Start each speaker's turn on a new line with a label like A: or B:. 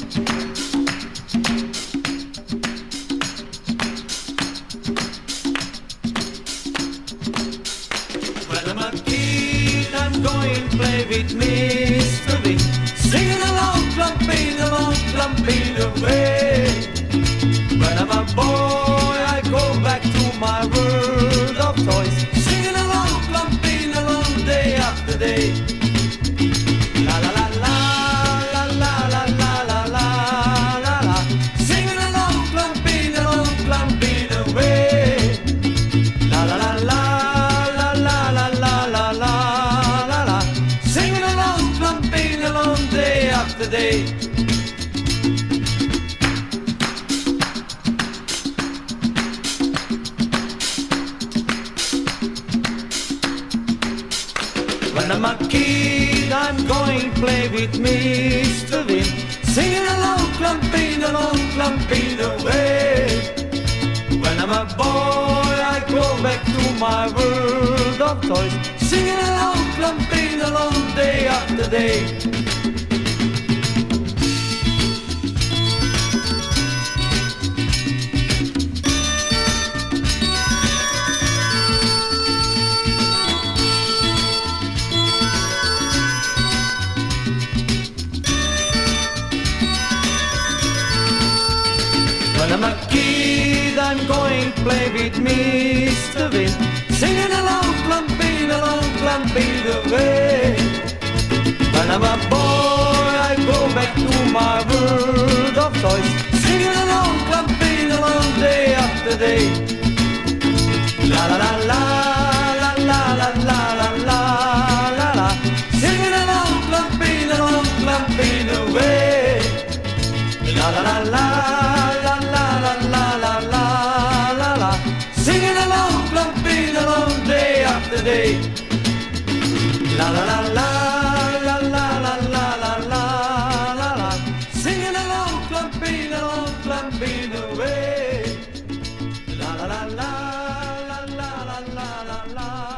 A: When I'm a kid, I'm going to play with Mr. Bean, singing along, clumping away. When I'm a boy, I go back to my world of toys, singing along, clumping along day after day. La la la la la la la la la la la la, singing along, clumping away. La la la la la la la la la la la, singing along, clumping along day after day. When I'm a kid, I'm going to play with Mr. Bean, singing along, clumping away. When I'm a boy, I go back to my world of toys, singing along, clumping along day after day. When I'm a kid, I'm going to play with Mr. Bean, singing along, clumping away. When I'm a boy, I go back to my world of toys, singing along, clumping along day after day. La la la la la la la la la la la la, singing along, clumping away. La la la la. Day after day. La la la la la la la la la la la la, singing along, clumping away. La la la la la la la la la la.